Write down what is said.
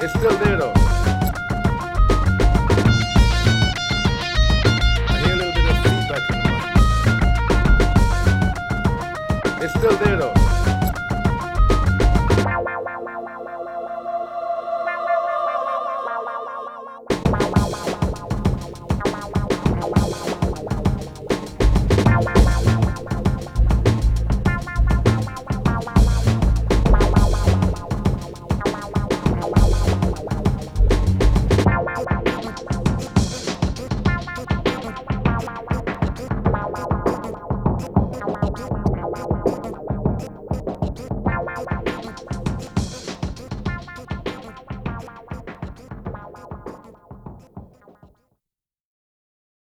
It's still there though. I hear a little bit of feedback in the mic. It's still there though.